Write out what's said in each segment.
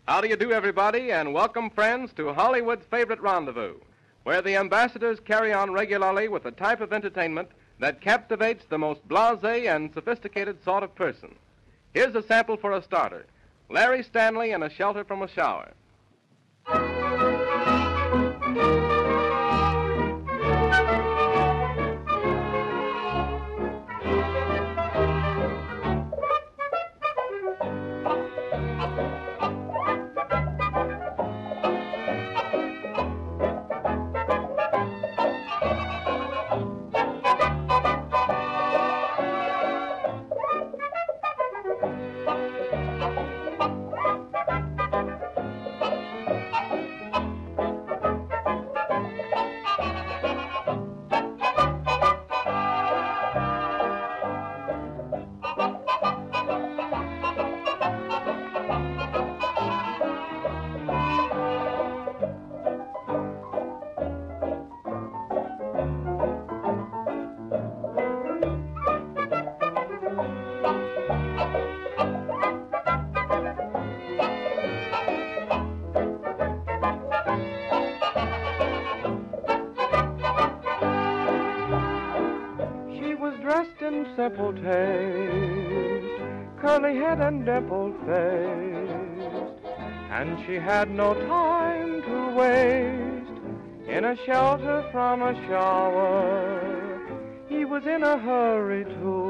How do you do, everybody, and welcome, friends, to Hollywood's favorite rendezvous, where the ambassadors carry on regularly with a type of entertainment that captivates the most blasé and sophisticated sort of person. Here's a sample for a starter. Larry Stanley in A Shelter from a Shower. Dressed in simple taste, curly head and dimpled face, and she had no time to waste. In a shelter from a shower, he was in a hurry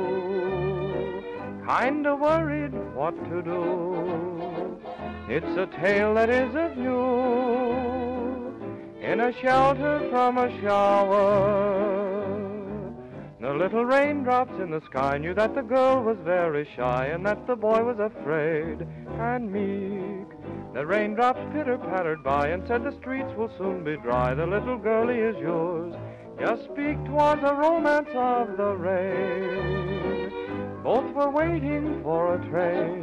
too, kinda worried what to do. It's a tale that isn't new. In a shelter from a shower, the little raindrops in the sky knew that the girl was very shy and that the boy was afraid and meek. The raindrops pitter-pattered by and said the streets will soon be dry. The little girlie is yours. Just speak, 'twas a romance of the rain. Both were waiting for a train,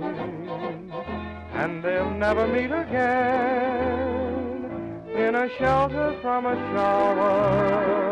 and they'll never meet again in a shelter from a shower.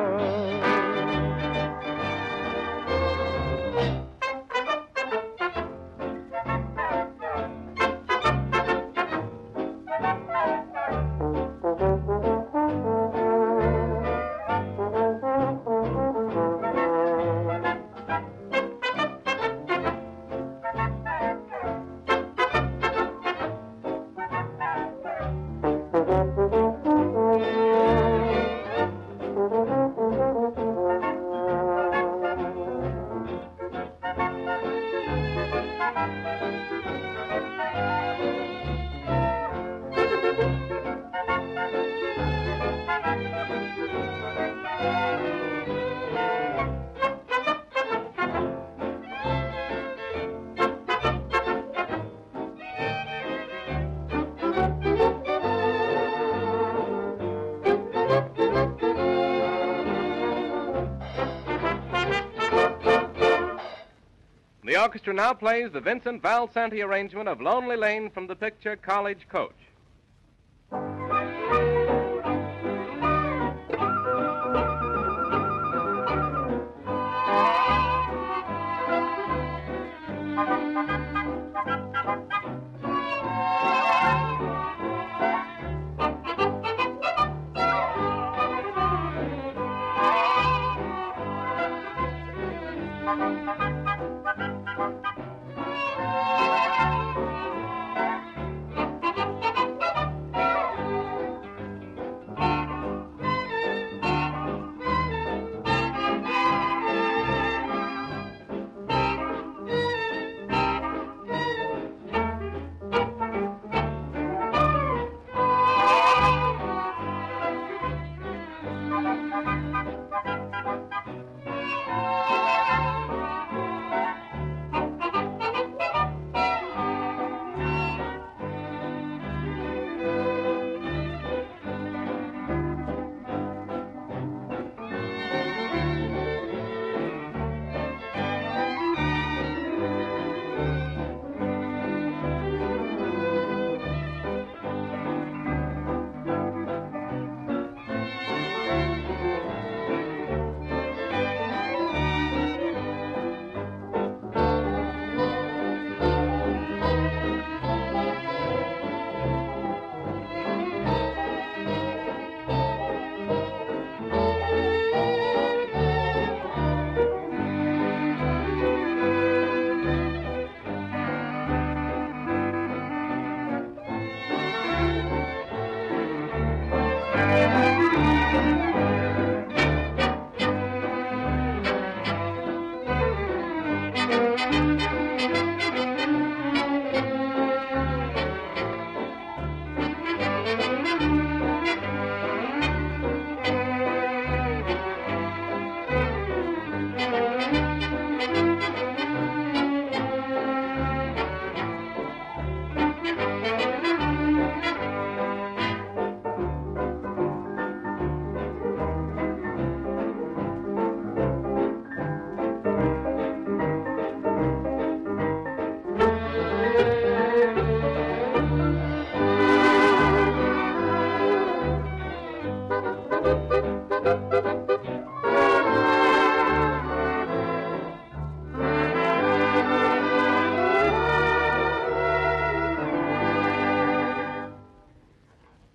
The orchestra now plays the Vincent Valsanti arrangement of Lonely Lane from the picture College Coach.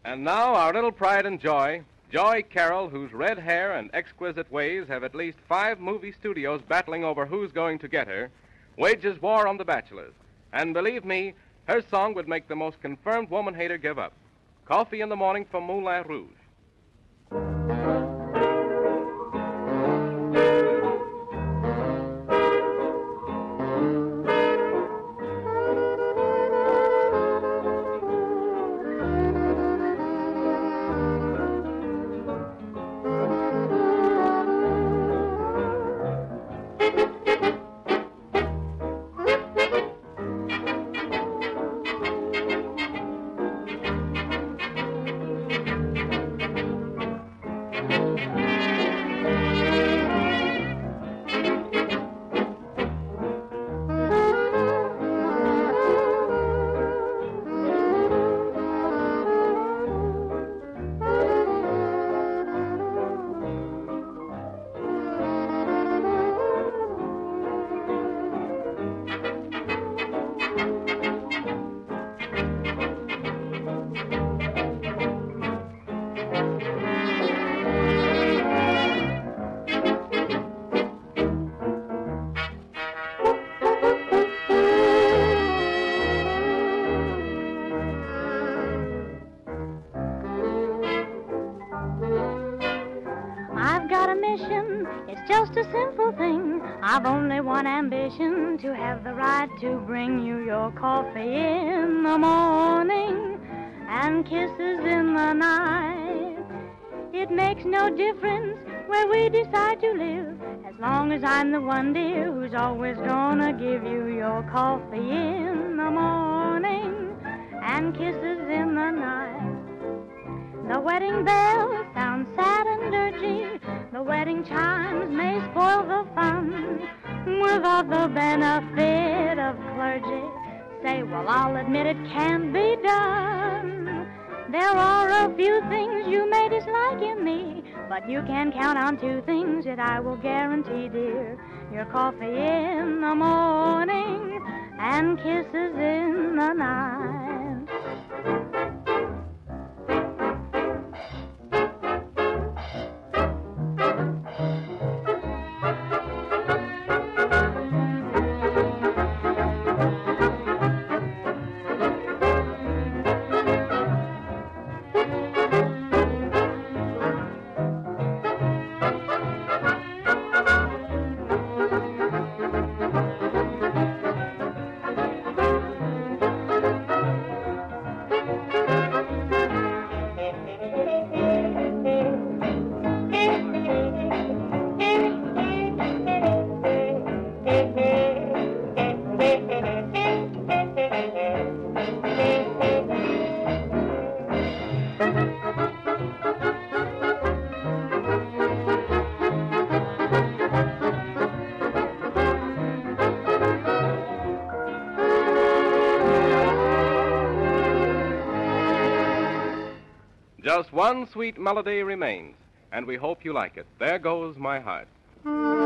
And now our little pride and joy, Joy Carroll, whose red hair and exquisite ways have at least 5 movie studios battling over who's going to get her, wages war on the bachelors. And believe me, her song would make the most confirmed woman-hater give up. Coffee in the Morning from Moulin Rouge. It's just a simple thing. I've only one ambition, to have the right to bring you your coffee in the morning and kisses in the night. It makes no difference where we decide to live, as long as I'm the one, dear, who's always gonna give you your coffee in the morning and kisses in the night. The wedding bells sound sad and dirty. The wedding chimes may spoil the fun without the benefit of clergy. Say, well, I'll admit it can be done. There are a few things you may dislike in me, but you can count on 2 things that I will guarantee, dear. Your coffee in the morning and kisses in the night. Just one sweet melody remains, and we hope you like it. There Goes My Heart.